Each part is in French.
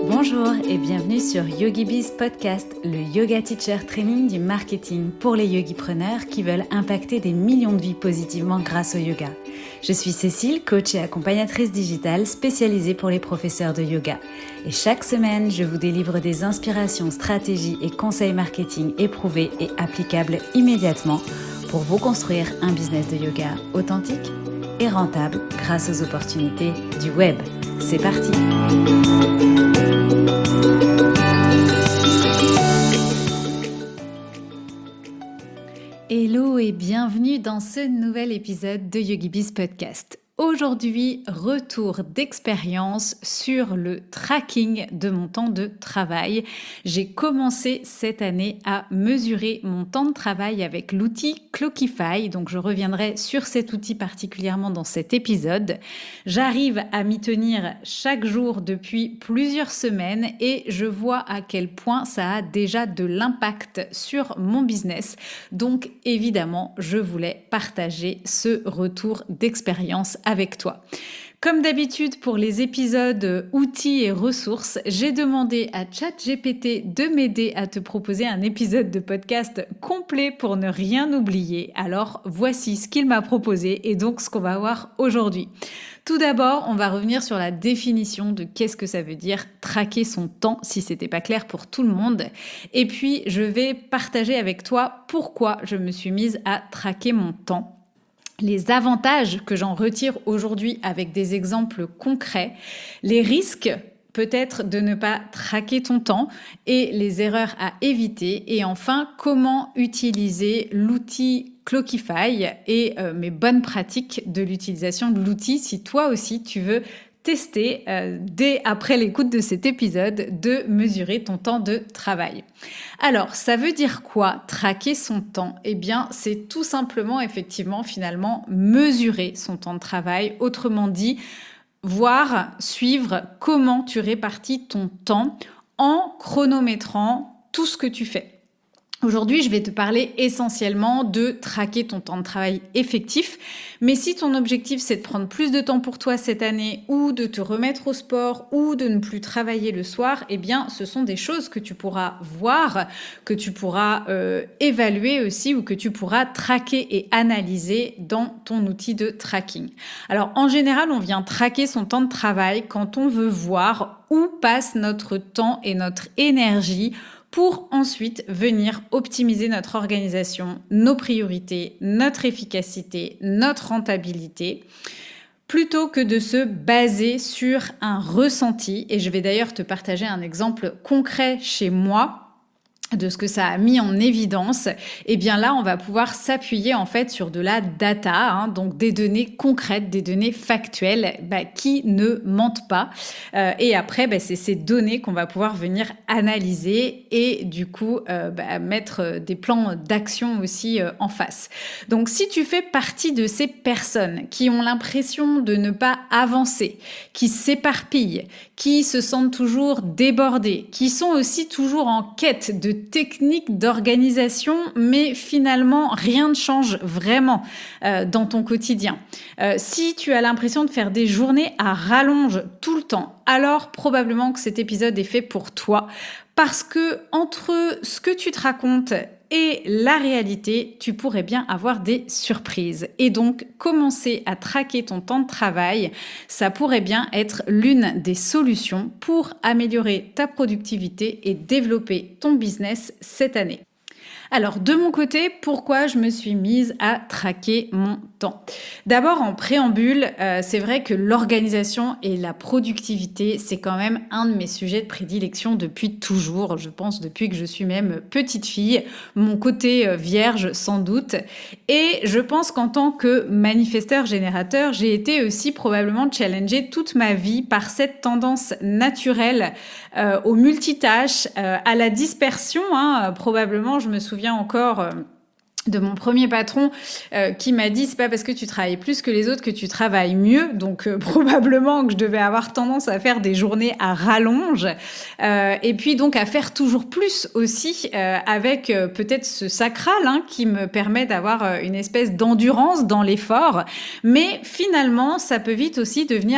Bonjour et bienvenue sur YogiBiz Podcast, le yoga teacher training du marketing pour les yogipreneurs qui veulent impacter des millions de vies positivement grâce au yoga. Je suis Cécile, coach et accompagnatrice digitale spécialisée pour les professeurs de yoga. Et chaque semaine, je vous délivre des inspirations, stratégies et conseils marketing éprouvés et applicables immédiatement pour vous construire un business de yoga authentique et rentable grâce aux opportunités du web. C'est parti! Hello et bienvenue dans ce nouvel épisode de YogiBiz Podcast. Aujourd'hui, retour d'expérience sur le tracking de mon temps de travail. J'ai commencé cette année à mesurer mon temps de travail avec l'outil Clockify, donc je reviendrai sur cet outil particulièrement dans cet épisode. J'arrive à m'y tenir chaque jour depuis plusieurs semaines et je vois à quel point ça a déjà de l'impact sur mon business. Donc évidemment, je voulais partager ce retour d'expérience avec toi. Comme d'habitude pour les épisodes outils et ressources, j'ai demandé à ChatGPT de m'aider à te proposer un épisode de podcast complet pour ne rien oublier. Alors voici ce qu'il m'a proposé et donc ce qu'on va voir aujourd'hui. Tout d'abord, on va revenir sur la définition de qu'est-ce que ça veut dire traquer son temps, si c'était pas clair pour tout le monde. Et puis, je vais partager avec toi pourquoi je me suis mise à traquer mon temps. Les avantages que j'en retire aujourd'hui avec des exemples concrets, les risques peut-être de ne pas traquer ton temps et les erreurs à éviter, et enfin comment utiliser l'outil Clockify et mes bonnes pratiques de l'utilisation de l'outil si toi aussi tu veux tester dès après l'écoute de cet épisode de mesurer ton temps de travail. Alors, ça veut dire quoi traquer son temps? Eh bien, c'est tout simplement, effectivement, finalement, mesurer son temps de travail. Autrement dit, voir, suivre comment tu répartis ton temps en chronométrant tout ce que tu fais. Aujourd'hui, je vais te parler essentiellement de traquer ton temps de travail effectif. Mais si ton objectif, c'est de prendre plus de temps pour toi cette année ou de te remettre au sport ou de ne plus travailler le soir, eh bien, ce sont des choses que tu pourras voir, que tu pourras évaluer aussi ou que tu pourras traquer et analyser dans ton outil de tracking. Alors, en général, on vient traquer son temps de travail quand on veut voir où passe notre temps et notre énergie pour ensuite venir optimiser notre organisation, nos priorités, notre efficacité, notre rentabilité, plutôt que de se baser sur un ressenti. Et je vais d'ailleurs te partager un exemple concret chez moi de ce que ça a mis en évidence. Et bien là, on va pouvoir s'appuyer en fait sur de la data, donc des données concrètes, des données factuelles qui ne mentent pas. Et après, c'est ces données qu'on va pouvoir venir analyser et du coup mettre des plans d'action aussi en face. Donc si tu fais partie de ces personnes qui ont l'impression de ne pas avancer, qui s'éparpillent, qui se sentent toujours débordées, qui sont aussi toujours en quête de techniques d'organisation, mais finalement, rien ne change vraiment dans ton quotidien. Si tu as l'impression de faire des journées à rallonge tout le temps, alors probablement que cet épisode est fait pour toi, parce que entre ce que tu te racontes et la réalité, tu pourrais bien avoir des surprises. Et donc, commencer à traquer ton temps de travail, ça pourrait bien être l'une des solutions pour améliorer ta productivité et développer ton business cette année. Alors, de mon côté, pourquoi je me suis mise à traquer mon temps? D'abord, en préambule, c'est vrai que l'organisation et la productivité, c'est quand même un de mes sujets de prédilection depuis toujours. Je pense depuis que je suis même petite fille, mon côté vierge sans doute. Et je pense qu'en tant que manifesteur-générateur, j'ai été aussi probablement challengée toute ma vie par cette tendance naturelle au multitâche, à la dispersion. Probablement, je me souviens encore de mon premier patron qui m'a dit: «C'est pas parce que tu travailles plus que les autres que tu travailles mieux». Donc probablement que je devais avoir tendance à faire des journées à rallonge, et puis donc à faire toujours plus aussi, avec, peut-être ce sacral, hein, qui me permet d'avoir, une espèce d'endurance dans l'effort. Mais finalement, ça peut vite aussi devenir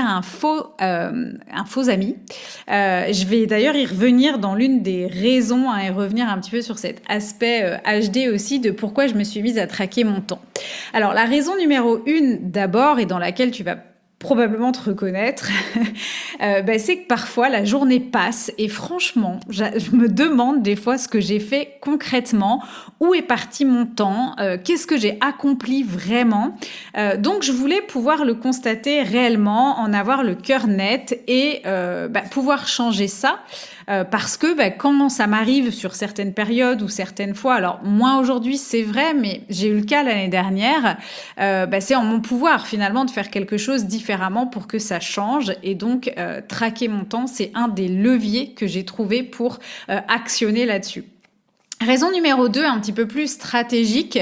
un faux ami. Je vais d'ailleurs y revenir dans l'une des raisons, hein, et revenir un petit peu sur cet aspect, HD aussi de pourquoi je me suis mise à traquer mon temps. Alors la raison numéro 1 d'abord, et dans laquelle tu vas probablement te reconnaître, c'est que parfois la journée passe et franchement, je me demande des fois ce que j'ai fait concrètement, où est parti mon temps, qu'est-ce que j'ai accompli vraiment. Donc je voulais pouvoir le constater réellement, en avoir le cœur net et pouvoir changer ça. Parce que quand ça m'arrive sur certaines périodes ou certaines fois, alors moins aujourd'hui c'est vrai, mais j'ai eu le cas l'année dernière, c'est en mon pouvoir finalement de faire quelque chose différemment pour que ça change. Et donc traquer mon temps, c'est un des leviers que j'ai trouvé pour actionner là-dessus. Raison numéro 2, un petit peu plus stratégique,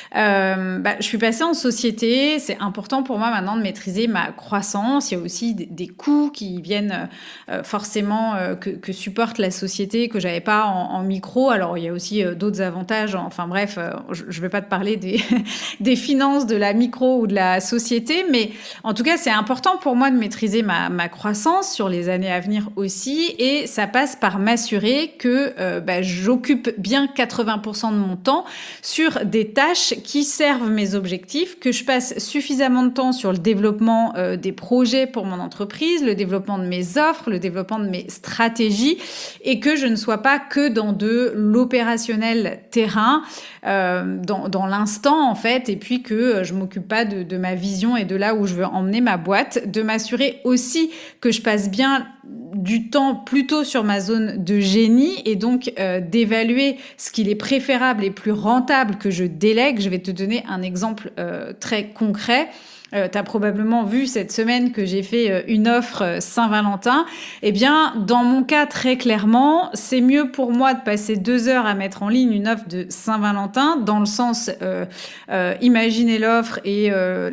je suis passée en société. C'est important pour moi maintenant de maîtriser ma croissance. Il y a aussi des coûts qui viennent forcément que supporte la société, que j'avais pas en micro. Alors il y a aussi d'autres avantages. Enfin bref, je vais pas te parler des finances de la micro ou de la société, mais en tout cas c'est important pour moi de maîtriser ma croissance sur les années à venir aussi, et ça passe par m'assurer que j'occupe bien 80% de mon temps sur des tâches qui servent mes objectifs, que je passe suffisamment de temps sur le développement des projets pour mon entreprise, le développement de mes offres, le développement de mes stratégies, et que je ne sois pas que dans de l'opérationnel terrain, dans l'instant en fait, et puis que je m'occupe pas de ma vision et de là où je veux emmener ma boîte, de m'assurer aussi que je passe bien du temps plutôt sur ma zone de génie, et donc d'évaluer ce qu'il est préférable et plus rentable que je délègue. Je vais te donner un exemple très concret. Tu as probablement vu cette semaine que j'ai fait une offre Saint-Valentin. Eh bien, dans mon cas, très clairement, c'est mieux pour moi de passer 2 heures à mettre en ligne une offre de Saint-Valentin, dans le sens imaginer l'offre et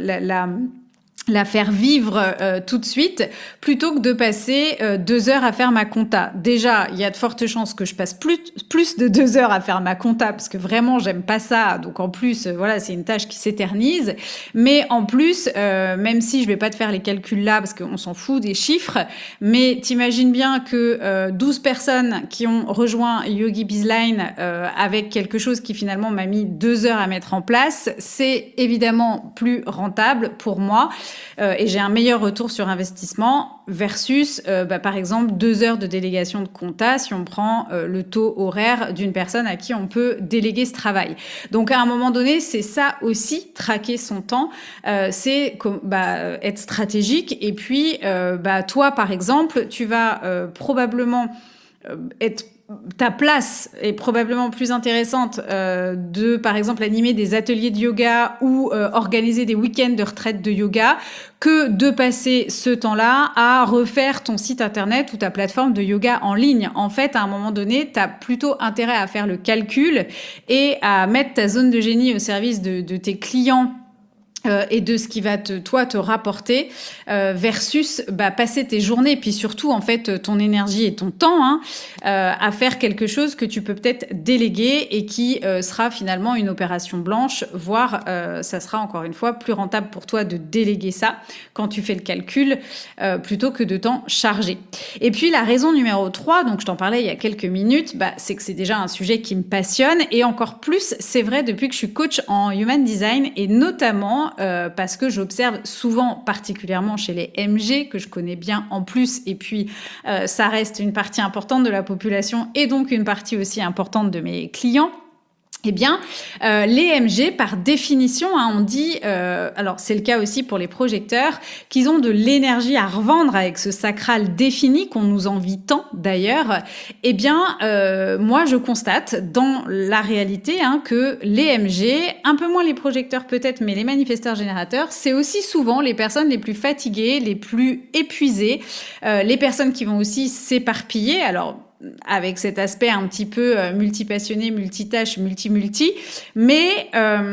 la faire vivre tout de suite, plutôt que de passer 2 heures à faire ma compta. Déjà, il y a de fortes chances que je passe plus de 2 heures à faire ma compta, parce que vraiment, j'aime pas ça. Donc en plus, c'est une tâche qui s'éternise. Mais en plus, même si je vais pas te faire les calculs là, parce qu'on s'en fout des chiffres, mais t'imagines bien que 12 personnes qui ont rejoint Yogi Bizline avec quelque chose qui finalement m'a mis 2 heures à mettre en place, c'est évidemment plus rentable pour moi. Et j'ai un meilleur retour sur investissement versus, par exemple, 2 heures de délégation de compta si on prend le taux horaire d'une personne à qui on peut déléguer ce travail. Donc, à un moment donné, c'est ça aussi, traquer son temps, c'est être stratégique. Et puis, toi, par exemple, tu vas probablement ta place est probablement plus intéressante de, par exemple, animer des ateliers de yoga ou organiser des week-ends de retraite de yoga, que de passer ce temps-là à refaire ton site internet ou ta plateforme de yoga en ligne. En fait, à un moment donné, tu as plutôt intérêt à faire le calcul et à mettre ta zone de génie au service de tes clients et de ce qui va te rapporter versus passer tes journées, puis surtout en fait ton énergie et ton temps à faire quelque chose que tu peux peut-être déléguer et qui sera finalement une opération blanche, voire ça sera encore une fois plus rentable pour toi de déléguer ça quand tu fais le calcul plutôt que de t'en charger. Et puis la raison numéro 3, donc je t'en parlais il y a quelques minutes, c'est que c'est déjà un sujet qui me passionne, et encore plus c'est vrai depuis que je suis coach en Human Design, et notamment parce que j'observe souvent, particulièrement chez les MG, que je connais bien en plus, et puis ça reste une partie importante de la population et donc une partie aussi importante de mes clients. Eh bien, les MG, par définition, on dit, alors c'est le cas aussi pour les projecteurs, qu'ils ont de l'énergie à revendre avec ce sacral défini qu'on nous envie tant d'ailleurs. Eh bien, moi je constate dans la réalité que les MG, un peu moins les projecteurs peut-être, mais les manifesteurs générateurs, c'est aussi souvent les personnes les plus fatiguées, les plus épuisées, les personnes qui vont aussi s'éparpiller. Alors, avec cet aspect un petit peu multipassionné, multitâche, multi, mais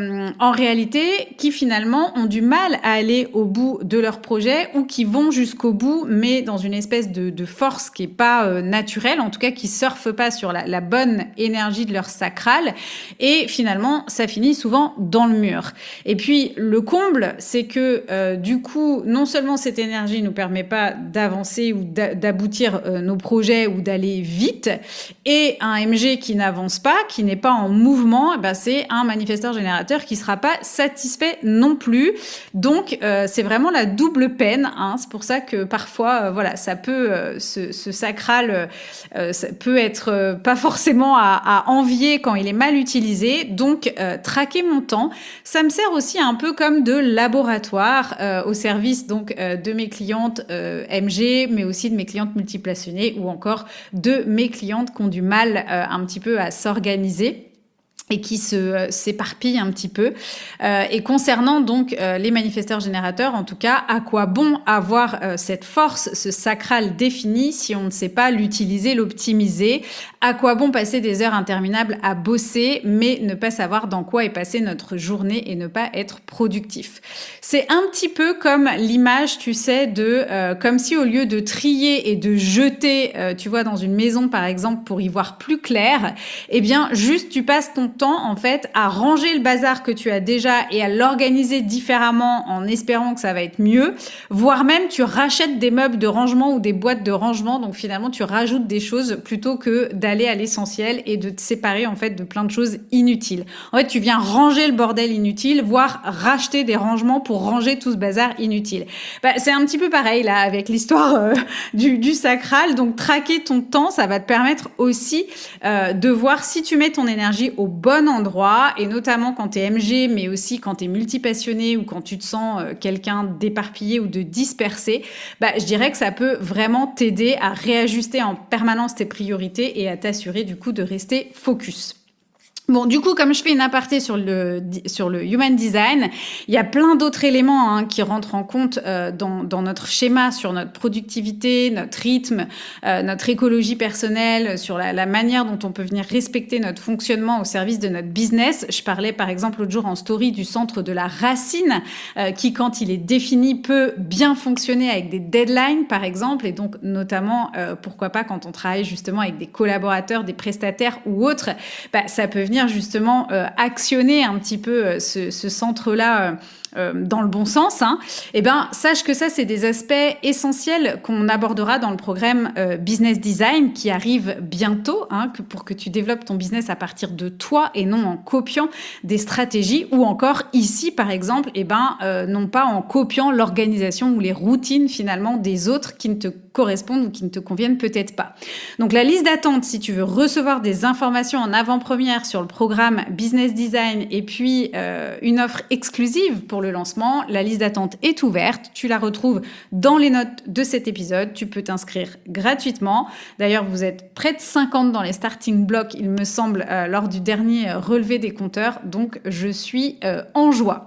en réalité, qui finalement ont du mal à aller au bout de leur projet ou qui vont jusqu'au bout, mais dans une espèce de force qui n'est pas naturelle, en tout cas qui ne surfent pas sur la bonne énergie de leur sacral. Et finalement, ça finit souvent dans le mur. Et puis, le comble, c'est que du coup, non seulement cette énergie ne nous permet pas d'avancer ou d'aboutir nos projets ou d'aller vite, et un MG qui n'avance pas, qui n'est pas en mouvement, c'est un manifesteur générateur qui ne sera pas satisfait non plus. Donc, c'est vraiment la double peine. C'est pour ça que parfois, ça peut, ce sacral, ça peut être pas forcément à envier quand il est mal utilisé. Donc, traquer mon temps, ça me sert aussi un peu comme de laboratoire au service donc de mes clientes MG, mais aussi de mes clientes multiplationnées ou encore de mes clientes qui ont du mal un petit peu à s'organiser et qui s'éparpillent un petit peu. Et concernant donc les manifesteurs générateurs, en tout cas, à quoi bon avoir cette force, ce sacral défini, si on ne sait pas l'utiliser, l'optimiser? À quoi bon passer des heures interminables à bosser, mais ne pas savoir dans quoi est passée notre journée et ne pas être productif? C'est un petit peu comme l'image, tu sais, comme si au lieu de trier et de jeter, tu vois, dans une maison, par exemple, pour y voir plus clair, eh bien, juste tu passes ton temps en fait à ranger le bazar que tu as déjà et à l'organiser différemment en espérant que ça va être mieux, voire même tu rachètes des meubles de rangement ou des boîtes de rangement, donc finalement tu rajoutes des choses plutôt que d'aller à l'essentiel et de te séparer en fait de plein de choses inutiles. En fait, tu viens ranger le bordel inutile, voire racheter des rangements pour ranger tout ce bazar inutile. C'est un petit peu pareil là avec l'histoire du sacral, donc traquer ton temps, ça va te permettre aussi de voir si tu mets ton énergie au bon endroit, et notamment quand tu es MG, mais aussi quand tu es multipassionné ou quand tu te sens quelqu'un d'éparpillé ou de dispersé, je dirais que ça peut vraiment t'aider à réajuster en permanence tes priorités et à t'assurer du coup de rester focus. Bon, du coup, comme je fais une aparté sur le Human Design, il y a plein d'autres éléments qui rentrent en compte dans notre schéma, sur notre productivité, notre rythme, notre écologie personnelle, sur la manière dont on peut venir respecter notre fonctionnement au service de notre business. Je parlais par exemple l'autre jour en story du centre de la racine qui, quand il est défini, peut bien fonctionner avec des deadlines, par exemple, et donc notamment, pourquoi pas quand on travaille justement avec des collaborateurs, des prestataires ou autres, ça peut venir justement actionner un petit peu ce centre-là dans le bon sens, sache que ça, c'est des aspects essentiels qu'on abordera dans le programme Business Design qui arrive bientôt, pour que tu développes ton business à partir de toi et non en copiant des stratégies, ou encore ici, par exemple, non pas en copiant l'organisation ou les routines finalement des autres qui ne te correspondent ou qui ne te conviennent peut-être pas. Donc la liste d'attente, si tu veux recevoir des informations en avant-première sur le programme Business Design et puis une offre exclusive pour le lancement, la liste d'attente est ouverte. Tu la retrouves dans les notes de cet épisode. Tu peux t'inscrire gratuitement. D'ailleurs, vous êtes près de 50 dans les starting blocks, il me semble, lors du dernier relevé des compteurs. Donc, je suis en joie.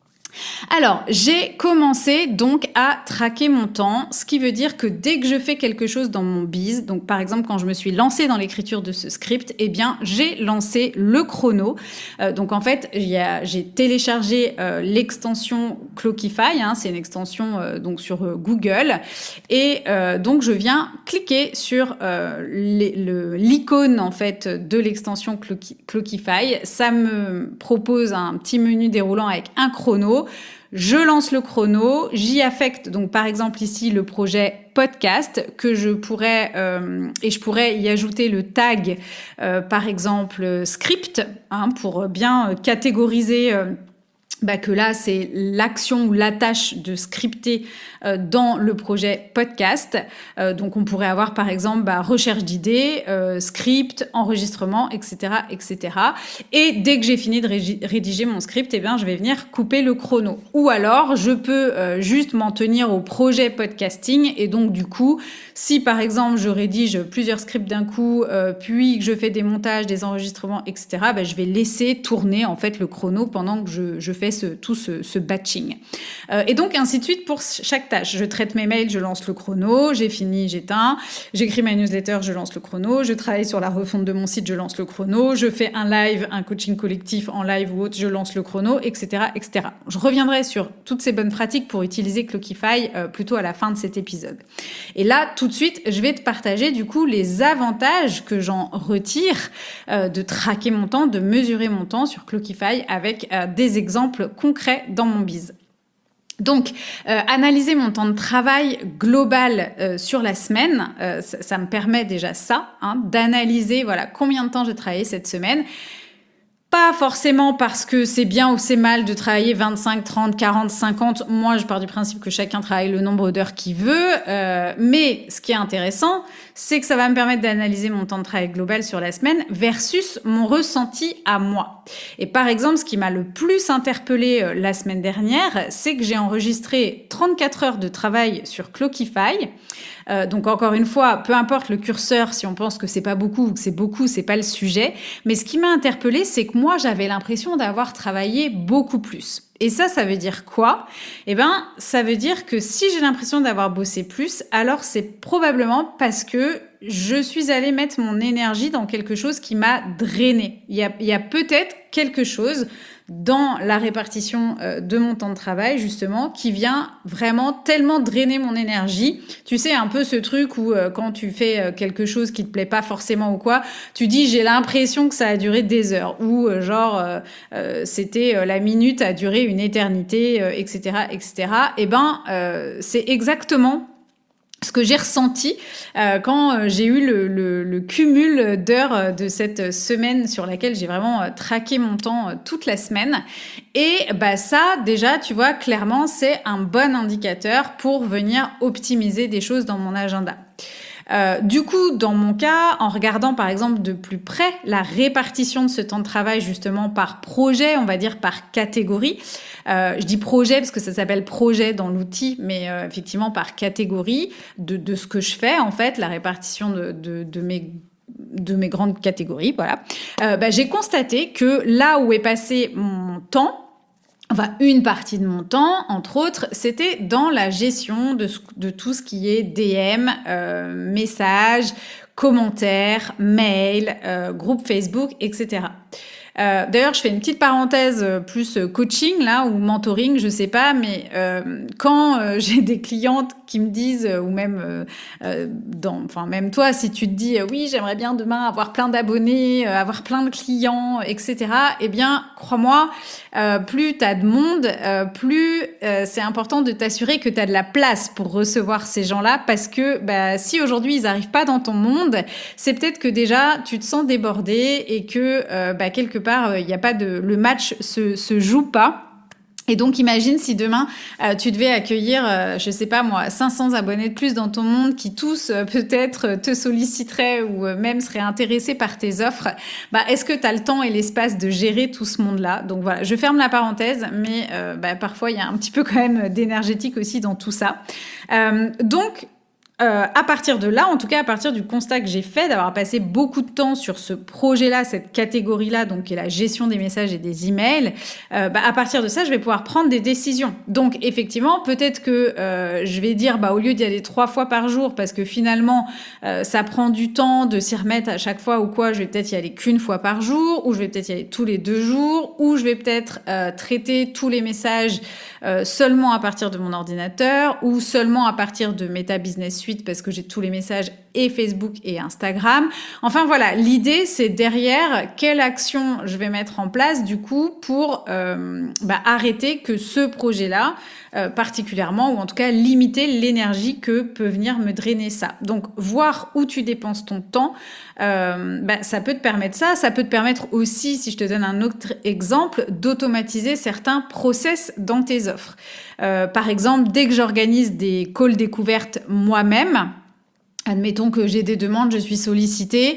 Alors, j'ai commencé donc à traquer mon temps, ce qui veut dire que dès que je fais quelque chose dans mon biz, donc par exemple quand je me suis lancée dans l'écriture de ce script, j'ai lancé le chrono. Donc en fait, j'ai téléchargé l'extension Clockify, c'est une extension donc sur Google, et donc je viens cliquer sur l'icône en fait de l'extension Clockify. Ça me propose un petit menu déroulant avec un chrono. Je lance le chrono, j'y affecte donc par exemple ici le projet podcast que je pourrais et je pourrais y ajouter le tag par exemple script pour bien catégoriser que là, c'est l'action ou la tâche de scripter dans le projet podcast. Donc, on pourrait avoir, par exemple, recherche d'idées, script, enregistrement, etc., etc. Et dès que j'ai fini de rédiger mon script, je vais venir couper le chrono. Ou alors, je peux juste m'en tenir au projet podcasting. Et donc, du coup, si, par exemple, je rédige plusieurs scripts d'un coup, puis que je fais des montages, des enregistrements, etc., je vais laisser tourner, en fait, le chrono pendant que je fais tout ce batching. Et donc, ainsi de suite pour chaque tâche. Je traite mes mails, je lance le chrono, j'ai fini, j'éteins, j'écris ma newsletter, je lance le chrono, je travaille sur la refonte de mon site, je lance le chrono, je fais un live, un coaching collectif en live ou autre, je lance le chrono, etc., etc. Je reviendrai sur toutes ces bonnes pratiques pour utiliser Clockify plutôt à la fin de cet épisode. Et là, tout de suite, je vais te partager du coup les avantages que j'en retire de traquer mon temps, de mesurer mon temps sur Clockify avec des exemples concrets dans mon biz. Donc, analyser mon temps de travail global sur la semaine, ça me permet déjà ça, d'analyser voilà, combien de temps j'ai travaillé cette semaine. Pas forcément parce que c'est bien ou c'est mal de travailler 25, 30, 40, 50. Moi, je pars du principe que chacun travaille le nombre d'heures qu'il veut. Mais ce qui est intéressant, c'est que ça va me permettre d'analyser mon temps de travail global sur la semaine versus mon ressenti à moi. Et par exemple, ce qui m'a le plus interpellée la semaine dernière, c'est que j'ai enregistré 34 heures de travail sur Clockify. Donc encore une fois, peu importe le curseur, si on pense que c'est pas beaucoup ou que c'est beaucoup, c'est pas le sujet. Mais ce qui m'a interpellée, c'est que moi, j'avais l'impression d'avoir travaillé beaucoup plus. Et ça veut dire quoi ? Eh ben, ça veut dire que si j'ai l'impression d'avoir bossé plus, alors c'est probablement parce que je suis allée mettre mon énergie dans quelque chose qui m'a drainée. Il y a peut-être quelque chose dans la répartition de mon temps de travail, justement, qui vient vraiment tellement drainer mon énergie. Tu sais, un peu ce truc où quand tu fais quelque chose qui te plaît pas forcément ou quoi, tu dis « j'ai l'impression que ça a duré des heures » ou c'était la minute a duré une éternité, etc., etc. Eh ben, c'est exactement ce que j'ai ressenti quand j'ai eu le cumul d'heures de cette semaine sur laquelle j'ai vraiment traqué mon temps toute la semaine. Et ça, déjà, tu vois, clairement, c'est un bon indicateur pour venir optimiser des choses dans mon agenda. Du coup, dans mon cas, en regardant par exemple de plus près la répartition de ce temps de travail justement par projet, on va dire par catégorie. Je dis projet parce que ça s'appelle projet dans l'outil, mais effectivement par catégorie de ce que je fais en fait, la répartition de mes grandes catégories, voilà. J'ai constaté que là où est passé mon temps, une partie de mon temps, entre autres, c'était dans la gestion de tout ce qui est DM, messages, commentaires, mails, groupe Facebook, etc. D'ailleurs, je fais une petite parenthèse plus coaching là ou mentoring, je sais pas, mais quand j'ai des clientes qui me disent ou même même toi, si tu te dis oui, j'aimerais bien demain avoir plein d'abonnés, avoir plein de clients, etc. Eh bien, crois-moi, plus t'as de monde, plus c'est important de t'assurer que t'as de la place pour recevoir ces gens-là, parce que si aujourd'hui ils arrivent pas dans ton monde, c'est peut-être que déjà tu te sens débordé et que quelque part il y a pas le match se joue pas. Et donc, imagine si demain, tu devais accueillir, 500 abonnés de plus dans ton monde qui tous, peut-être, te solliciteraient ou même seraient intéressés par tes offres. Est-ce que tu as le temps et l'espace de gérer tout ce monde-là ? Donc voilà, je ferme la parenthèse, mais parfois, il y a un petit peu quand même d'énergétique aussi dans tout ça. À partir de là, en tout cas à partir du constat que j'ai fait d'avoir passé beaucoup de temps sur ce projet-là, cette catégorie-là, donc qui est la gestion des messages et des emails, à partir de ça, je vais pouvoir prendre des décisions. Donc effectivement, peut-être que je vais dire, au lieu d'y aller 3 fois par jour, parce que finalement, ça prend du temps de s'y remettre à chaque fois ou quoi, je vais peut-être y aller qu'une fois par jour, ou je vais peut-être y aller tous les 2 jours, ou je vais peut-être traiter tous les messages seulement à partir de mon ordinateur, ou seulement à partir de Meta Business Suite, parce que j'ai tous les messages et Facebook et Instagram. Enfin voilà, l'idée c'est derrière quelle action je vais mettre en place du coup pour arrêter que ce projet-là particulièrement, ou en tout cas limiter l'énergie que peut venir me drainer ça. Donc voir où tu dépenses ton temps, ça peut te permettre ça peut te permettre aussi, si je te donne un autre exemple, d'automatiser certains process dans tes offres. Par exemple, dès que j'organise des calls découvertes moi-même, Admettons que j'ai des demandes, je suis sollicitée,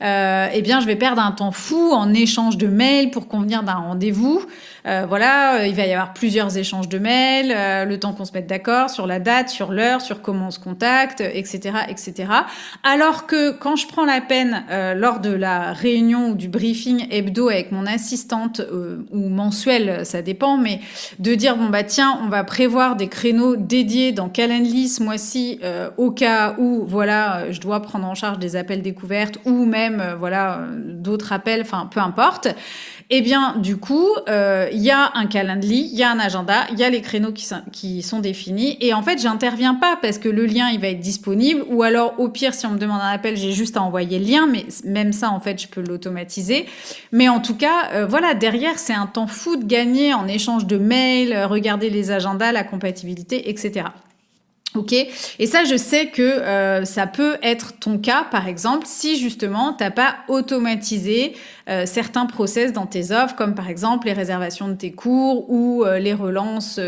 eh bien, je vais perdre un temps fou en échange de mails pour convenir d'un rendez-vous. Voilà, il va y avoir plusieurs échanges de mails, le temps qu'on se mette d'accord sur la date, sur l'heure, sur comment on se contacte, etc., etc. Alors que quand je prends la peine, lors de la réunion ou du briefing hebdo avec mon assistante ou mensuel, ça dépend, mais de dire bon bah tiens, on va prévoir des créneaux dédiés dans Calendly ce mois-ci au cas où voilà je dois prendre en charge des appels découvertes ou même d'autres appels, enfin peu importe. Eh bien, du coup, il y a un calendrier, il y a un agenda, il y a les créneaux qui sont définis. Et en fait, j'interviens pas parce que le lien, il va être disponible. Ou alors, au pire, si on me demande un appel, j'ai juste à envoyer le lien. Mais même ça, en fait, je peux l'automatiser. Mais en tout cas, derrière, c'est un temps fou de gagner en échange de mails, regarder les agendas, la compatibilité, etc. Ok, et ça, je sais que ça peut être ton cas, par exemple, si justement, tu n'as pas automatisé certains process dans tes offres, comme par exemple les réservations de tes cours ou les relances,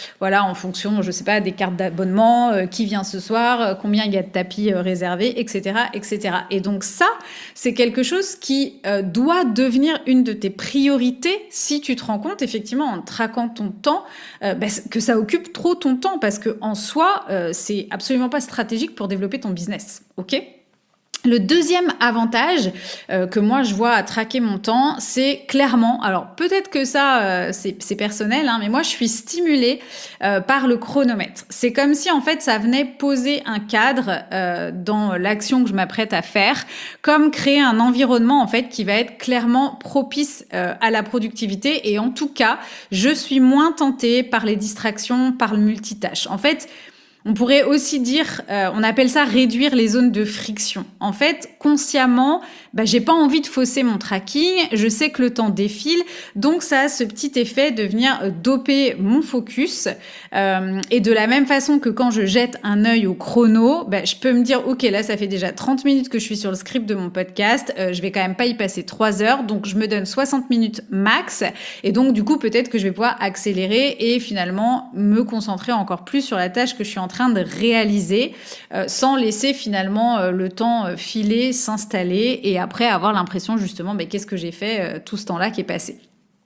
en fonction, je sais pas, des cartes d'abonnement, qui vient ce soir, combien il y a de tapis réservés, etc., etc. Et donc ça, c'est quelque chose qui doit devenir une de tes priorités si tu te rends compte, effectivement, en traquant ton temps, que ça occupe trop ton temps, parce que en soi, c'est absolument pas stratégique pour développer ton business. Ok ? Le deuxième avantage que moi je vois à traquer mon temps, c'est clairement, alors peut-être que ça c'est personnel, mais moi je suis stimulée par le chronomètre. C'est comme si en fait ça venait poser un cadre dans l'action que je m'apprête à faire, comme créer un environnement en fait qui va être clairement propice à la productivité, et en tout cas je suis moins tentée par les distractions, par le multitâche. En fait, on pourrait aussi dire, on appelle ça réduire les zones de friction. En fait, consciemment, j'ai pas envie de fausser mon tracking, je sais que le temps défile, donc ça a ce petit effet de venir doper mon focus. Et de la même façon que quand je jette un œil au chrono, je peux me dire, ok, là ça fait déjà 30 minutes que je suis sur le script de mon podcast, je vais quand même pas y passer 3 heures, donc je me donne 60 minutes max, et donc du coup peut-être que je vais pouvoir accélérer et finalement me concentrer encore plus sur la tâche que je suis en train de réaliser, sans laisser finalement le temps filer, s'installer, et après avoir l'impression justement qu'est-ce que j'ai fait tout ce temps-là qui est passé.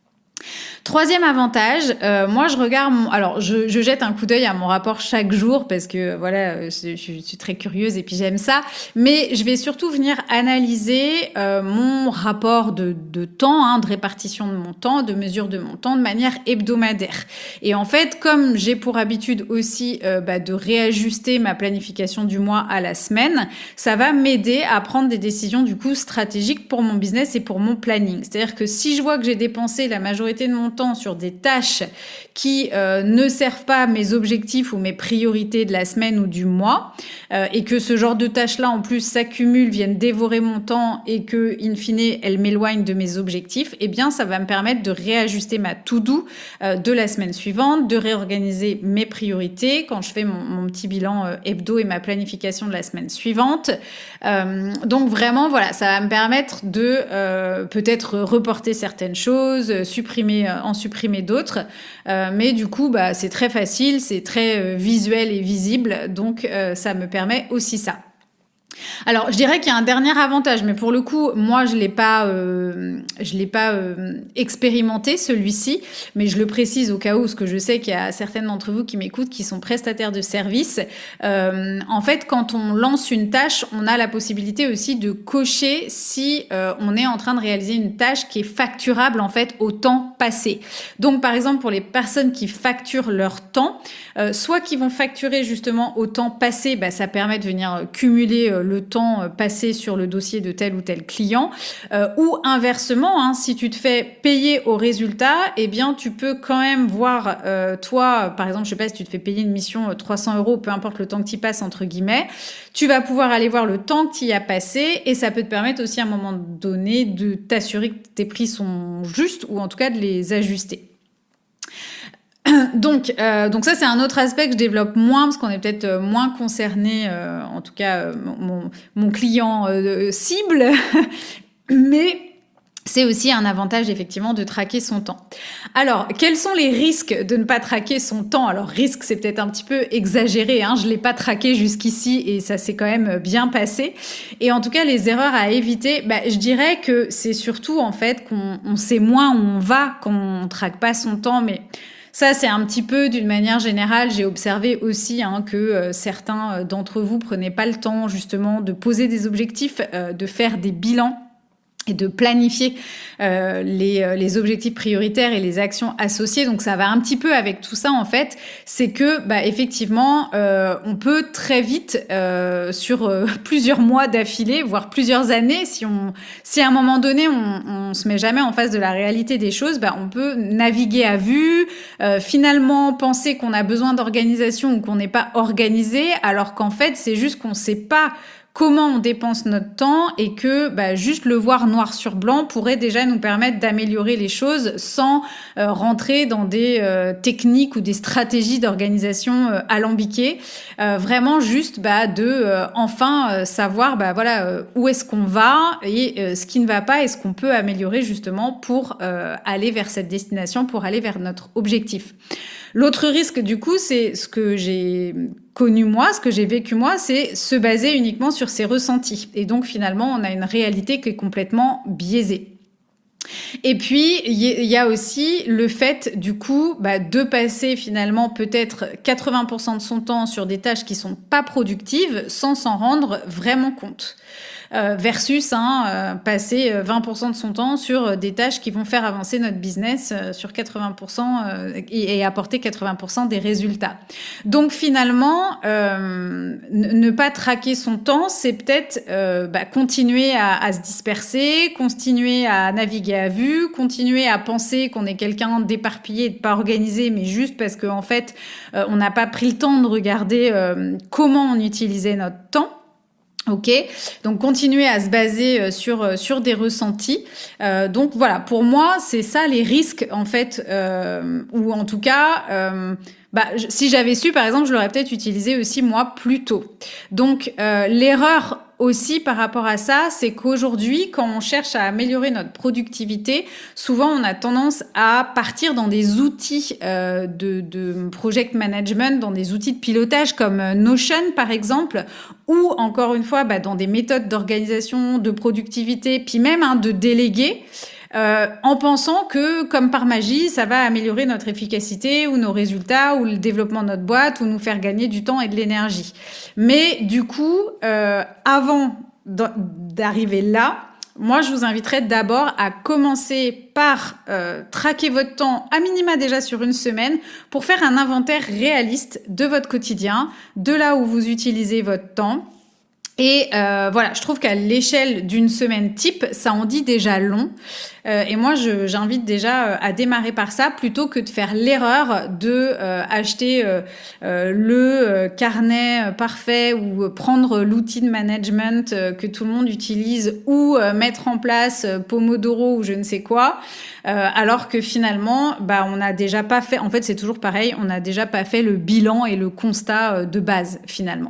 Troisième avantage, moi je regarde alors je jette un coup d'œil à mon rapport chaque jour parce que voilà, je suis très curieuse et puis j'aime ça, mais je vais surtout venir analyser mon rapport de temps, de répartition de mon temps, de mesure de mon temps de manière hebdomadaire. Et en fait, comme j'ai pour habitude aussi de réajuster ma planification du mois à la semaine, ça va m'aider à prendre des décisions du coup stratégiques pour mon business et pour mon planning. C'est-à-dire que si je vois que j'ai dépensé la majorité de mon temps sur des tâches qui ne servent pas à mes objectifs ou mes priorités de la semaine ou du mois, et que ce genre de tâches-là en plus s'accumulent, viennent dévorer mon temps et que, in fine, elles m'éloignent de mes objectifs, eh bien ça va me permettre de réajuster ma to-do de la semaine suivante, de réorganiser mes priorités quand je fais mon petit bilan hebdo et ma planification de la semaine suivante. Donc vraiment, voilà, ça va me permettre de peut-être reporter certaines choses, en supprimer d'autres. Mais du coup, c'est très facile, c'est très visuel et visible. Donc, ça me permet aussi ça. Alors, je dirais qu'il y a un dernier avantage, mais pour le coup, moi, je l'ai pas expérimenté, celui-ci, mais je le précise au cas où, parce que je sais qu'il y a certaines d'entre vous qui m'écoutent, qui sont prestataires de services. En fait, quand on lance une tâche, on a la possibilité aussi de cocher si on est en train de réaliser une tâche qui est facturable, en fait, au temps passé. Donc, par exemple, pour les personnes qui facturent leur temps, soit qui vont facturer justement au temps passé, ça permet de venir cumuler le temps passé sur le dossier de tel ou tel client, ou inversement, si tu te fais payer au résultat, eh bien tu peux quand même voir toi, par exemple, je sais pas, si tu te fais payer une mission 300 €, peu importe le temps que tu y passes entre guillemets, tu vas pouvoir aller voir le temps que tu y as passé, et ça peut te permettre aussi à un moment donné de t'assurer que tes prix sont justes, ou en tout cas de les ajuster. Donc ça, c'est un autre aspect que je développe moins parce qu'on est peut-être moins concerné, en tout cas mon client cible. Mais c'est aussi un avantage effectivement de traquer son temps. Alors, quels sont les risques de ne pas traquer son temps? Alors, risque, c'est peut-être un petit peu exagéré, hein, je ne l'ai pas traqué jusqu'ici et ça s'est quand même bien passé. Et en tout cas, les erreurs à éviter, je dirais que c'est surtout en fait qu'on sait moins où on va quand on ne traque pas son temps, mais ça, c'est un petit peu d'une manière générale. J'ai observé aussi que certains d'entre vous prenaient pas le temps justement de poser des objectifs, de faire des bilans et de planifier les objectifs prioritaires et les actions associées. Donc ça va un petit peu avec tout ça en fait, c'est que effectivement on peut très vite sur plusieurs mois d'affilée, voire plusieurs années, si à un moment donné on se met jamais en face de la réalité des choses, on peut naviguer à vue, finalement penser qu'on a besoin d'organisation ou qu'on n'est pas organisé, alors qu'en fait c'est juste qu'on sait pas comment on dépense notre temps et que juste le voir noir sur blanc pourrait déjà nous permettre d'améliorer les choses sans rentrer dans des techniques ou des stratégies d'organisation alambiquées. Vraiment juste de enfin savoir où est-ce qu'on va et ce qui ne va pas et ce qu'on peut améliorer justement pour aller vers cette destination, pour aller vers notre objectif. L'autre risque, du coup, c'est ce que j'ai connu moi, ce que j'ai vécu moi, c'est se baser uniquement sur ses ressentis. Et donc, finalement, on a une réalité qui est complètement biaisée. Et puis, il y a aussi le fait, du coup, de passer finalement peut-être 80% de son temps sur des tâches qui ne sont pas productives sans s'en rendre vraiment compte. Versus passer 20% de son temps sur des tâches qui vont faire avancer notre business sur 80% et apporter 80% des résultats. Donc finalement, ne pas traquer son temps, c'est peut-être continuer à se disperser, continuer à naviguer à vue, continuer à penser qu'on est quelqu'un d'éparpillé et de pas organisé, mais juste parce qu'en fait, on n'a pas pris le temps de regarder comment on utilisait notre temps. Ok, donc continuer à se baser sur des ressentis. Donc voilà, pour moi, c'est ça les risques en fait, ou en tout cas, si j'avais su, par exemple, je l'aurais peut-être utilisé aussi moi plus tôt. Donc l'erreur aussi par rapport à ça, c'est qu'aujourd'hui, quand on cherche à améliorer notre productivité, souvent on a tendance à partir dans des outils de project management, dans des outils de pilotage comme Notion par exemple, ou encore une fois dans des méthodes d'organisation, de productivité, puis même de déléguer. En pensant que, comme par magie, ça va améliorer notre efficacité ou nos résultats ou le développement de notre boîte ou nous faire gagner du temps et de l'énergie. Mais du coup, avant d'arriver là, moi, je vous inviterais d'abord à commencer par traquer votre temps à minima déjà sur une semaine pour faire un inventaire réaliste de votre quotidien, de là où vous utilisez votre temps. Et voilà, je trouve qu'à l'échelle d'une semaine type, ça en dit déjà long. Et moi, j'invite déjà à démarrer par ça plutôt que de faire l'erreur de acheter le carnet parfait ou prendre l'outil de management que tout le monde utilise ou mettre en place Pomodoro ou je ne sais quoi. Alors que finalement, on n'a déjà pas fait, en fait c'est toujours pareil, on n'a déjà pas fait le bilan et le constat de base finalement.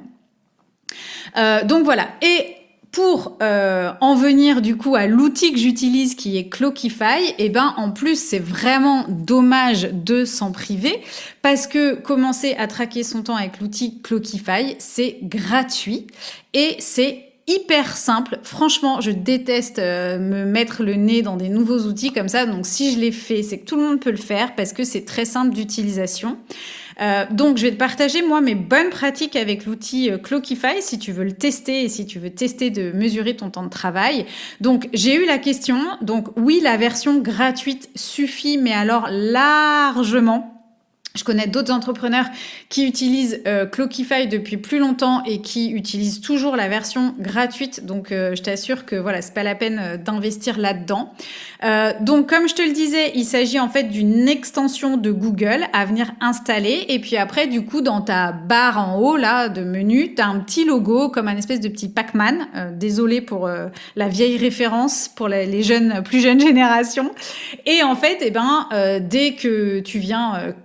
Donc voilà, et pour en venir du coup à l'outil que j'utilise qui est Clockify, en plus c'est vraiment dommage de s'en priver parce que commencer à traquer son temps avec l'outil Clockify, c'est gratuit et c'est hyper simple. Franchement, je déteste me mettre le nez dans des nouveaux outils comme ça. Donc, si je l'ai fait, c'est que tout le monde peut le faire parce que c'est très simple d'utilisation. Donc, je vais te partager, moi, mes bonnes pratiques avec l'outil Clockify si tu veux le tester et si tu veux tester de mesurer ton temps de travail. Donc, j'ai eu la question. Donc, oui, la version gratuite suffit, mais alors largement. Je connais d'autres entrepreneurs qui utilisent Clockify depuis plus longtemps et qui utilisent toujours la version gratuite. Donc, je t'assure que voilà, c'est pas la peine d'investir là-dedans. Donc, comme je te le disais, il s'agit en fait d'une extension de Google à venir installer. Et puis après, du coup, dans ta barre en haut là de menu, tu as un petit logo comme un espèce de petit Pac-Man. Désolée pour la vieille référence pour les jeunes, plus jeunes générations. Et en fait, dès que tu viens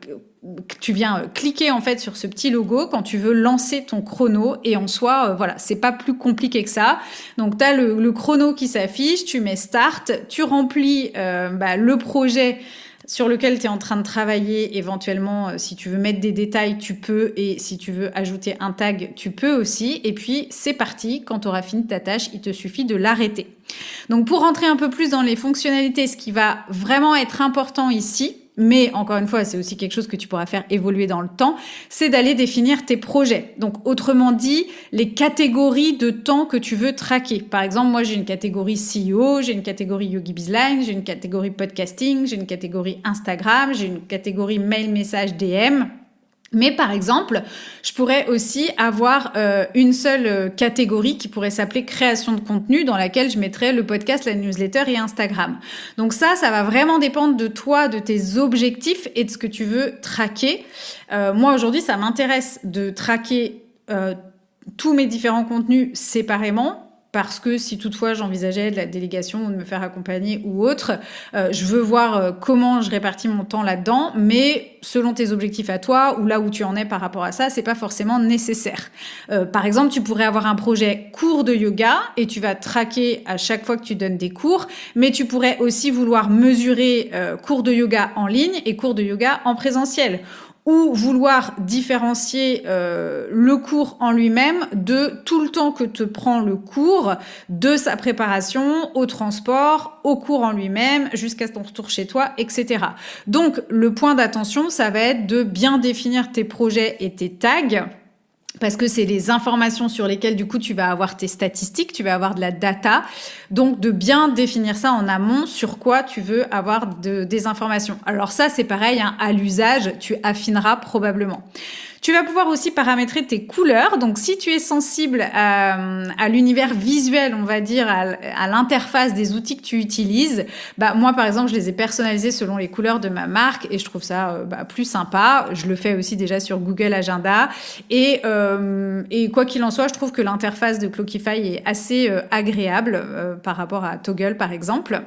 tu viens cliquer en fait sur ce petit logo quand tu veux lancer ton chrono et en soi, voilà, c'est pas plus compliqué que ça. Donc, tu as le chrono qui s'affiche, tu mets Start, tu remplis le projet sur lequel tu es en train de travailler. Éventuellement, si tu veux mettre des détails, tu peux, et si tu veux ajouter un tag, tu peux aussi. Et puis, c'est parti. Quand tu auras fini ta tâche, il te suffit de l'arrêter. Donc, pour rentrer un peu plus dans les fonctionnalités, ce qui va vraiment être important ici, mais encore une fois, c'est aussi quelque chose que tu pourras faire évoluer dans le temps, c'est d'aller définir tes projets. Donc, autrement dit, les catégories de temps que tu veux traquer. Par exemple, moi, j'ai une catégorie CEO, j'ai une catégorie Yogi Bizline, j'ai une catégorie podcasting, j'ai une catégorie Instagram, j'ai une catégorie mail, message, DM. Mais par exemple, je pourrais aussi avoir une seule catégorie qui pourrait s'appeler création de contenu, dans laquelle je mettrais le podcast, la newsletter et Instagram. Donc ça va vraiment dépendre de toi, de tes objectifs et de ce que tu veux traquer. Moi aujourd'hui, ça m'intéresse de traquer tous mes différents contenus séparément. Parce que si toutefois j'envisageais de la délégation ou de me faire accompagner ou autre, je veux voir comment je répartis mon temps là-dedans, mais selon tes objectifs à toi ou là où tu en es par rapport à ça, c'est pas forcément nécessaire. Par exemple, tu pourrais avoir un projet cours de yoga et tu vas traquer à chaque fois que tu donnes des cours, mais tu pourrais aussi vouloir mesurer cours de yoga en ligne et cours de yoga en présentiel, ou vouloir différencier le cours en lui-même de tout le temps que te prend le cours, de sa préparation, au transport, au cours en lui-même, jusqu'à ton retour chez toi, etc. Donc, le point d'attention, ça va être de bien définir tes projets et tes tags, parce que c'est les informations sur lesquelles, du coup, tu vas avoir tes statistiques, tu vas avoir de la data. Donc, de bien définir ça en amont, sur quoi tu veux avoir des informations. Alors ça, c'est pareil, hein, à l'usage, tu affineras probablement. Tu vas pouvoir aussi paramétrer tes couleurs. Donc, si tu es sensible à l'univers visuel, on va dire, à l'interface des outils que tu utilises, moi, par exemple, je les ai personnalisés selon les couleurs de ma marque et je trouve ça plus sympa. Je le fais aussi déjà sur Google Agenda. Et quoi qu'il en soit, je trouve que l'interface de Clockify est assez agréable par rapport à Toggle, par exemple.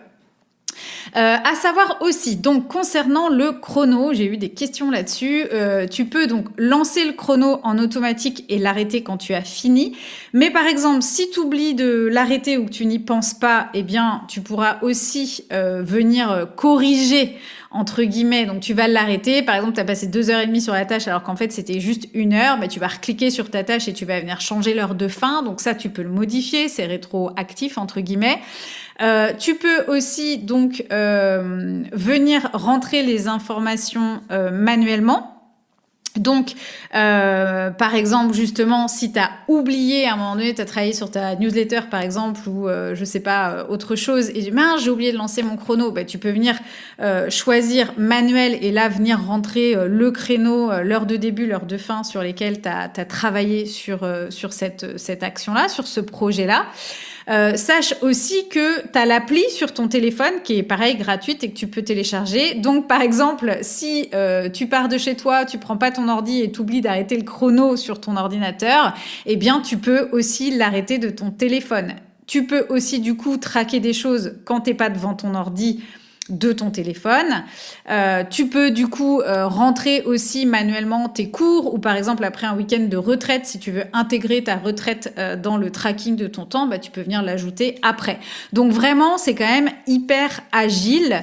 À savoir aussi, donc concernant le chrono, j'ai eu des questions là-dessus. Tu peux donc lancer le chrono en automatique et l'arrêter quand tu as fini. Mais par exemple, si tu oublies de l'arrêter ou que tu n'y penses pas, eh bien, tu pourras aussi venir corriger entre guillemets, donc tu vas l'arrêter. Par exemple, tu as passé 2h30 sur la tâche alors qu'en fait c'était juste 1 heure, mais tu vas recliquer sur ta tâche et tu vas venir changer l'heure de fin. Donc ça, tu peux le modifier, c'est rétroactif entre guillemets. Tu peux aussi donc venir rentrer les informations manuellement. Donc, par exemple, justement, si tu as oublié à un moment donné, tu as travaillé sur ta newsletter, par exemple, ou je sais pas, autre chose, et mince, j'ai oublié de lancer mon chrono, tu peux venir choisir manuel et là, venir rentrer le créneau, l'heure de début, l'heure de fin sur lesquelles tu as travaillé sur cette action-là, sur ce projet-là. Sache aussi que tu as l'appli sur ton téléphone qui est pareil gratuite et que tu peux télécharger. Donc par exemple, si tu pars de chez toi, tu prends pas ton ordi et t'oublies d'arrêter le chrono sur ton ordinateur, eh bien tu peux aussi l'arrêter de ton téléphone. Tu peux aussi du coup traquer des choses quand t'es pas devant ton ordi de ton téléphone. Tu peux du coup rentrer aussi manuellement tes cours ou par exemple après un week-end de retraite, si tu veux intégrer ta retraite dans le tracking de ton temps, tu peux venir l'ajouter après. Donc vraiment, c'est quand même hyper agile.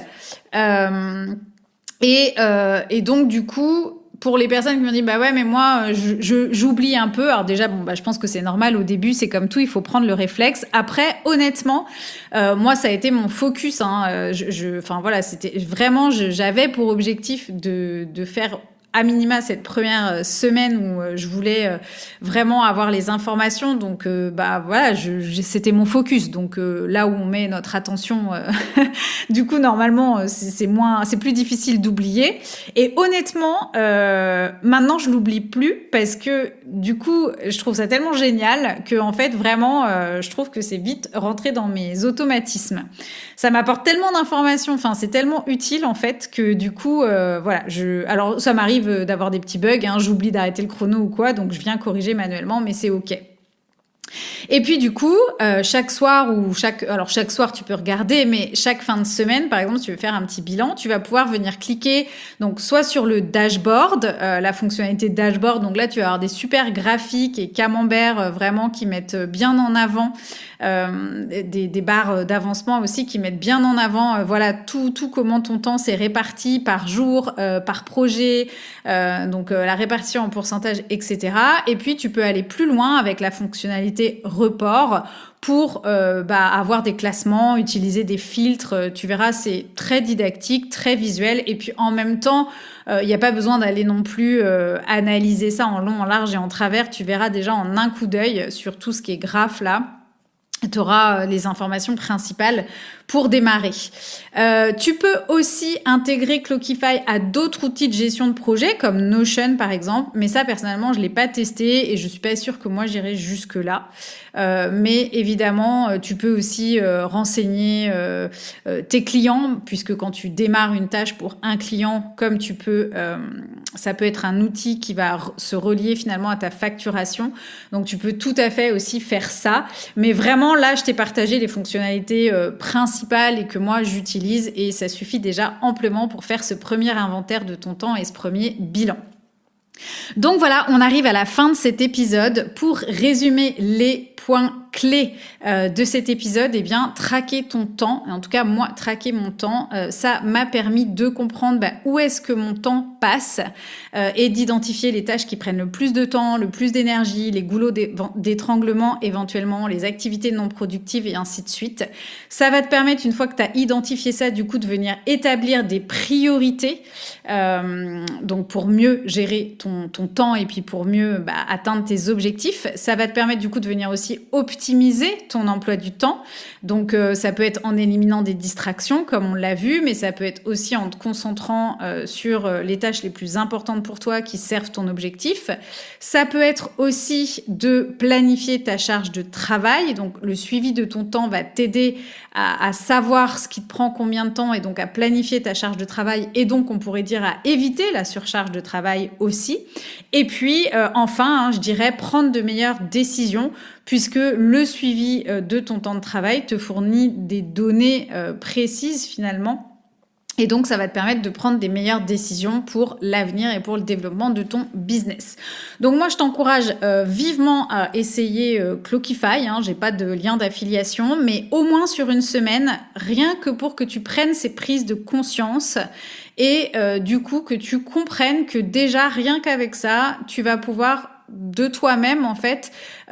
Et donc du coup, pour les personnes qui m'ont dit ouais mais moi j'oublie un peu, alors déjà je pense que c'est normal au début, c'est comme tout, il faut prendre le réflexe. Après honnêtement moi ça a été mon focus enfin voilà, c'était vraiment j'avais pour objectif de faire à minima cette première semaine où je voulais vraiment avoir les informations. Donc, voilà, c'était mon focus. Donc, là où on met notre attention, du coup, normalement, c'est plus difficile d'oublier. Et honnêtement, maintenant, je l'oublie plus parce que, du coup, je trouve ça tellement génial que, en fait, vraiment, je trouve que c'est vite rentré dans mes automatismes. Ça m'apporte tellement d'informations, enfin, c'est tellement utile, en fait, que, du coup, voilà, alors, ça m'arrive d'avoir des petits bugs, j'oublie d'arrêter le chrono ou quoi, donc je viens corriger manuellement, mais c'est ok. Et puis du coup, chaque soir alors chaque soir tu peux regarder, mais chaque fin de semaine, par exemple, si tu veux faire un petit bilan, tu vas pouvoir venir cliquer donc soit sur le dashboard, la fonctionnalité dashboard. Donc là, tu vas avoir des super graphiques et camemberts vraiment qui mettent bien en avant des barres d'avancement aussi qui mettent bien en avant voilà tout comment ton temps s'est réparti par jour, par projet, donc la répartition en pourcentage, etc. Et puis tu peux aller plus loin avec la fonctionnalité report pour avoir des classements, utiliser des filtres. Tu verras, c'est très didactique, très visuel. Et puis en même temps, il n'y a pas besoin d'aller non plus analyser ça en long, en large et en travers. Tu verras déjà en un coup d'œil sur tout ce qui est graphe là. Tu auras les informations principales pour démarrer. Tu peux aussi intégrer Clockify à d'autres outils de gestion de projet comme Notion par exemple, mais ça personnellement je ne l'ai pas testé et je ne suis pas sûre que moi j'irai jusque là. Mais évidemment, tu peux aussi renseigner tes clients, puisque quand tu démarres une tâche pour un client, comme tu peux, ça peut être un outil qui va se relier finalement à ta facturation. Donc tu peux tout à fait aussi faire ça. Mais vraiment, là, je t'ai partagé les fonctionnalités principales et que moi j'utilise, et ça suffit déjà amplement pour faire ce premier inventaire de ton temps et ce premier bilan. Donc voilà, on arrive à la fin de cet épisode. Pour résumer les points clés de cet épisode, eh bien, traquer ton temps, en tout cas moi, traquer mon temps, ça m'a permis de comprendre où est-ce que mon temps passe et d'identifier les tâches qui prennent le plus de temps, le plus d'énergie, les goulots d'étranglement éventuellement, les activités non productives et ainsi de suite. Ça va te permettre, une fois que tu as identifié ça, du coup, de venir établir des priorités, donc pour mieux gérer ton temps et puis pour mieux atteindre tes objectifs. Ça va te permettre du coup de venir aussi optimiser ton emploi du temps. Donc ça peut être en éliminant des distractions comme on l'a vu, mais ça peut être aussi en te concentrant sur les tâches les plus importantes pour toi qui servent ton objectif. Ça peut être aussi de planifier ta charge de travail. Donc le suivi de ton temps va t'aider à savoir ce qui te prend combien de temps et donc à planifier ta charge de travail, et donc on pourrait dire à éviter la surcharge de travail aussi. Et puis enfin, je dirais prendre de meilleures décisions, puisque le suivi de ton temps de travail te fournit des données précises finalement. Et donc, ça va te permettre de prendre des meilleures décisions pour l'avenir et pour le développement de ton business. Donc, moi, je t'encourage vivement à essayer Clockify. J'ai pas de lien d'affiliation, mais au moins sur une semaine, rien que pour que tu prennes ces prises de conscience et du coup que tu comprennes que déjà, rien qu'avec ça, tu vas pouvoir de toi-même en fait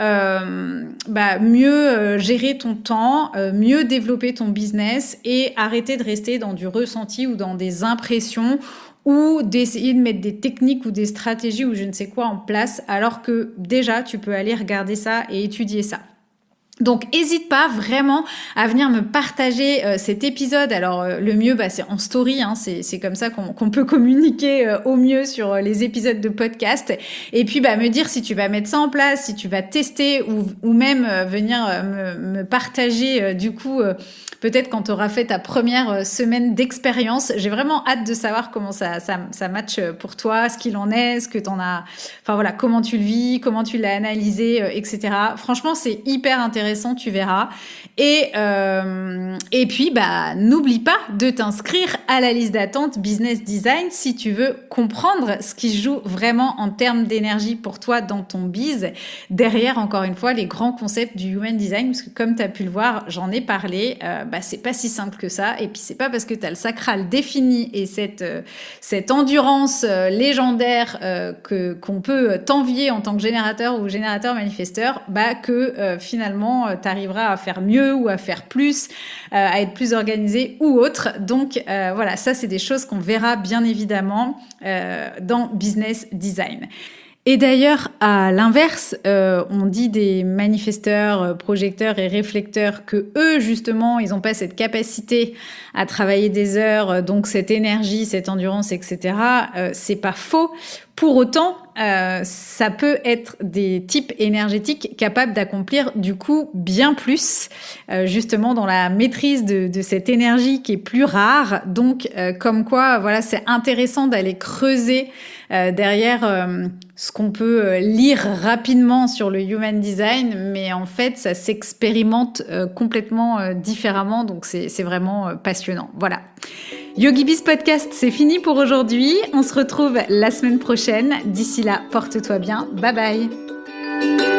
mieux gérer ton temps, mieux développer ton business et arrêter de rester dans du ressenti ou dans des impressions ou d'essayer de mettre des techniques ou des stratégies ou je ne sais quoi en place, alors que déjà tu peux aller regarder ça et étudier ça. Donc, n'hésite pas vraiment à venir me partager cet épisode. Alors, le mieux, c'est en story. C'est comme ça qu'on peut communiquer au mieux sur les épisodes de podcast. Et puis, me dire si tu vas mettre ça en place, si tu vas tester ou même venir me partager du coup... peut-être quand tu auras fait ta première semaine d'expérience. J'ai vraiment hâte de savoir comment ça match pour toi, ce qu'il en est, ce que tu en as... Enfin voilà, comment tu le vis, comment tu l'as analysé, etc. Franchement, c'est hyper intéressant, tu verras. Et puis, n'oublie pas de t'inscrire à la liste d'attente Business Design si tu veux comprendre ce qui joue vraiment en termes d'énergie pour toi dans ton biz. Derrière, encore une fois, les grands concepts du Human Design, parce que comme tu as pu le voir, j'en ai parlé, c'est pas si simple que ça. Et puis, c'est pas parce que tu as le sacral défini et cette endurance légendaire qu'on peut t'envier en tant que générateur ou générateur manifesteur, que finalement, tu arriveras à faire mieux ou à faire plus, à être plus organisé ou autre. Donc, voilà, ça, c'est des choses qu'on verra bien évidemment dans Business Design. Et d'ailleurs, à l'inverse, on dit des manifesteurs, projecteurs et réflecteurs que eux, justement, ils n'ont pas cette capacité à travailler des heures, donc cette énergie, cette endurance, etc. C'est pas faux. Pour autant, ça peut être des types énergétiques capables d'accomplir du coup bien plus, justement dans la maîtrise de cette énergie qui est plus rare. Donc, comme quoi, voilà, c'est intéressant d'aller creuser derrière ce qu'on peut lire rapidement sur le Human Design, mais en fait, ça s'expérimente complètement différemment, donc c'est vraiment passionnant. Voilà. YogiBiz Podcast, c'est fini pour aujourd'hui. On se retrouve la semaine prochaine. D'ici là, porte-toi bien. Bye bye.